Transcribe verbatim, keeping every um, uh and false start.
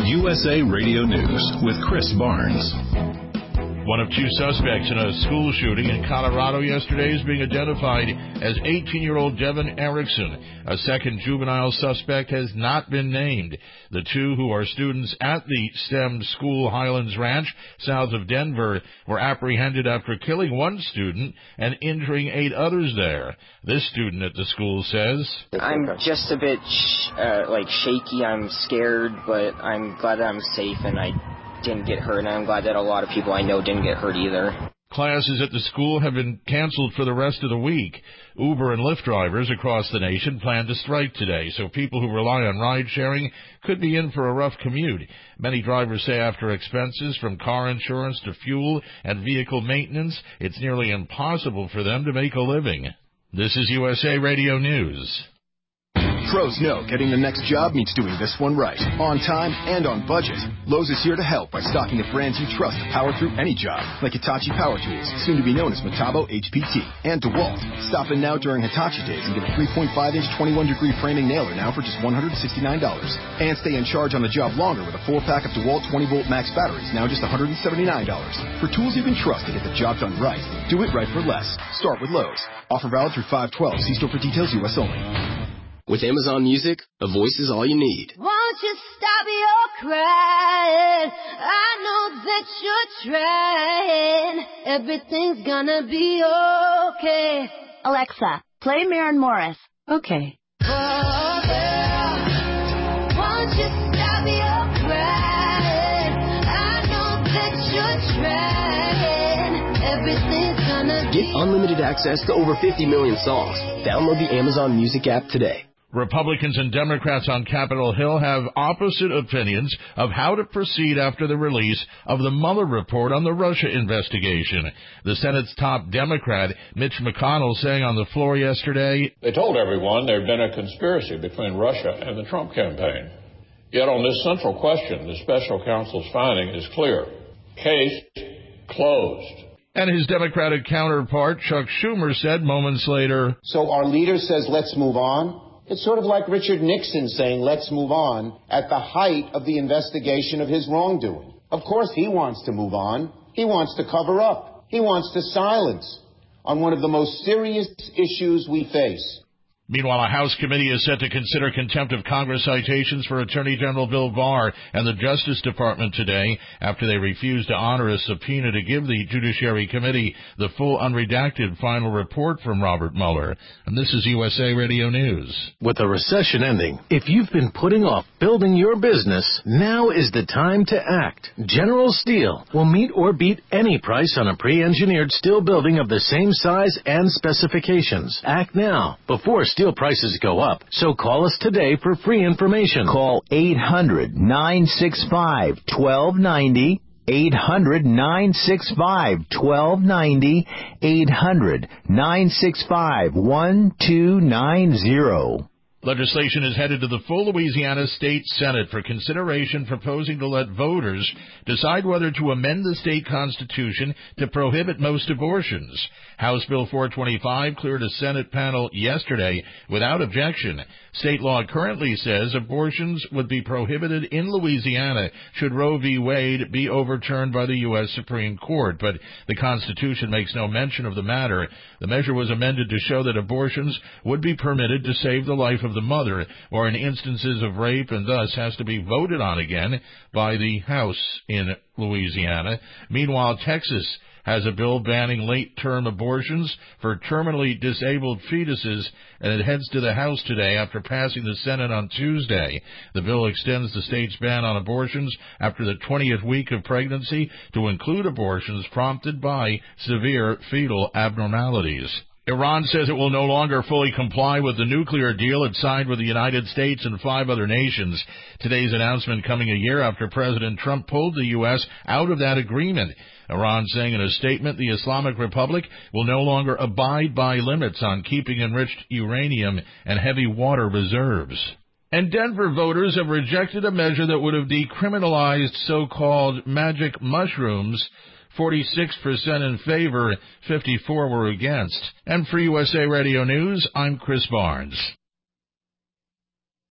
U S A Radio News with Chris Barnes. One of two suspects in a school shooting in Colorado yesterday is being identified as eighteen-year-old Devin Erickson. A second juvenile suspect has not been named. The two, who are students at the STEM school Highlands Ranch, south of Denver, were apprehended after killing one student and injuring eight others there. This student at the school says, I'm just a bit sh- uh, like shaky. I'm scared, but I'm glad that I'm safe and I didn't get hurt, and I'm glad that a lot of people I know didn't get hurt either. Classes at the school have been canceled for the rest of the week. Uber and Lyft drivers across the nation plan to strike today, so people who rely on ride-sharing could be in for a rough commute. Many drivers say after expenses from car insurance to fuel and vehicle maintenance, it's nearly impossible for them to make a living. This is U S A Radio News. Pros know getting the next job means doing this one right, on time and on budget. Lowe's is here to help by stocking the brands you trust to power through any job, like Hitachi Power Tools, soon to be known as Metabo H P T, and DeWalt. Stop in now during Hitachi Days and get a three point five inch twenty-one degree framing nailer now for just one hundred sixty-nine dollars. And stay in charge on the job longer with a four-pack of DeWalt twenty volt max batteries, now just one hundred seventy-nine dollars. For tools you can trust to get the job done right, do it right for less. Start with Lowe's. Offer valid through five twelve. See store for details, U S only. With Amazon Music, a voice is all you need. Won't you stop your crying? I know that you're trying. Everything's gonna be okay. Alexa, play Maren Morris. Okay. Oh, girl, won't you stop your crying? I know that you're trying. Everything's gonna be Get unlimited access to over fifty million songs. Download the Amazon Music app today. Republicans and Democrats on Capitol Hill have opposite opinions of how to proceed after the release of the Mueller report on the Russia investigation. The Senate's top Democrat, Mitch McConnell, saying on the floor yesterday, They told everyone there had been a conspiracy between Russia and the Trump campaign. Yet on this central question, the special counsel's finding is clear. Case closed. And his Democratic counterpart, Chuck Schumer, said moments later, So our leader says, let's move on. It's sort of like Richard Nixon saying, let's move on, at the height of the investigation of his wrongdoing. Of course he wants to move on. He wants to cover up. He wants to silence on one of the most serious issues we face. Meanwhile, a House committee is set to consider contempt of Congress citations for Attorney General Bill Barr and the Justice Department today after they refused to honor a subpoena to give the Judiciary Committee the full unredacted final report from Robert Mueller. And this is U S A Radio News. With the recession ending, if you've been putting off building your business, now is the time to act. General Steel will meet or beat any price on a pre-engineered steel building of the same size and specifications. Act now, before steel prices go up. So call us today for free information. Call eight hundred, nine six five, one two nine zero. eight hundred, nine six five, one two nine zero. eight hundred, nine six five, one two nine zero. Legislation is headed to the full Louisiana State Senate for consideration, proposing to let voters decide whether to amend the state constitution to prohibit most abortions. House Bill four twenty-five cleared a Senate panel yesterday without objection. State law currently says abortions would be prohibited in Louisiana should Roe v. Wade be overturned by the U S Supreme Court, but the Constitution makes no mention of the matter. The measure was amended to show that abortions would be permitted to save the life of the mother, or in instances of rape, and thus has to be voted on again by the House in Louisiana. Meanwhile, Texas has a bill banning late-term abortions for terminally disabled fetuses, and it heads to the House today after passing the Senate on Tuesday. The bill extends the state's ban on abortions after the twentieth week of pregnancy to include abortions prompted by severe fetal abnormalities. Iran says it will no longer fully comply with the nuclear deal it signed with the United States and five other nations. Today's announcement coming a year after President Trump pulled the U S out of that agreement. Iran saying in a statement the Islamic Republic will no longer abide by limits on keeping enriched uranium and heavy water reserves. And Denver voters have rejected a measure that would have decriminalized so-called magic mushrooms. forty-six percent in favor, fifty-four were against. And for U S A Radio News, I'm Chris Barnes.